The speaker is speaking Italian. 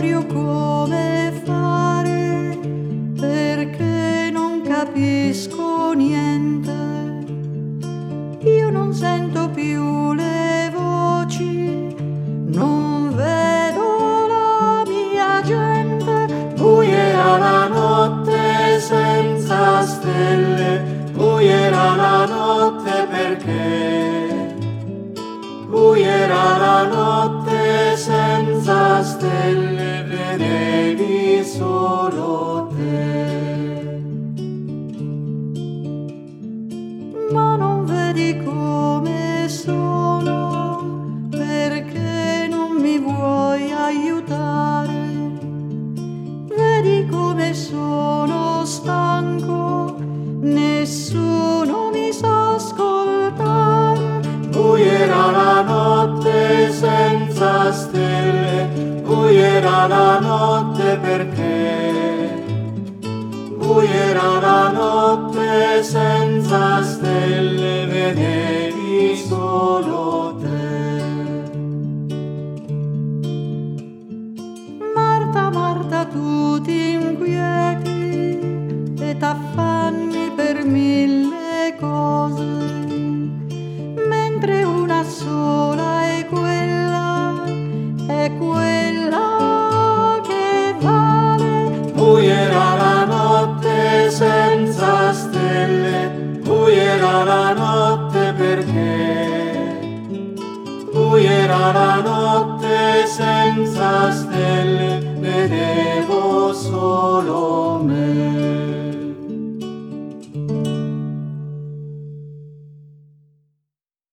proprio come fare, perché non capisco niente. Io non sento più le voci, non vedo la mia gente. Buierà la notte senza stelle, buierà la notte perché? Buierà la notte senza stelle, vedevi solo te. Ma non vedi come sono, perché non mi vuoi aiutare. Vedi come sono stanco, nessuno mi sa ascoltare. Buierà la notte senza stelle, buierà la notte perché? Buierà la notte senza stelle, vedevi solo te. Marta, Marta, tu ti inquieti e t'affanni per mille cose, mentre una sola è quella che vale. Buierà la notte senza stelle, buierà la notte perché? Buierà la notte senza stelle, vedevo solo